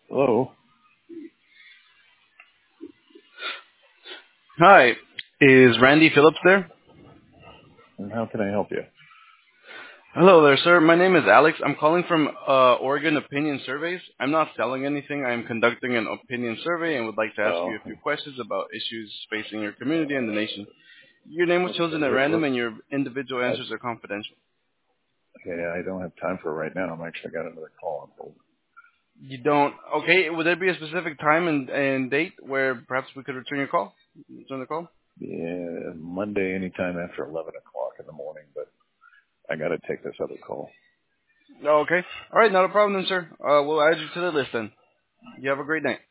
Hello, Hi, is Randy Phillips there? and how can I help you? Hello there, sir. My name is Alex. I'm calling from Oregon Opinion Surveys. I'm not selling anything. I'm conducting an opinion survey and would like to ask you Oh, a few questions about issues facing your community and the nation. Your name was okay. chosen at random What? and your individual answers are confidential. Okay, I don't have time for it right now. I'm actually got another call on hold. You don't... Okay, would there be a specific time and date where perhaps we could return your call? Return the call? Yeah, Monday anytime after 11 o'clock in the morning, but I got to take this other call. Okay. All right, not a problem then, sir. We'll add you to the list then. You have a great night.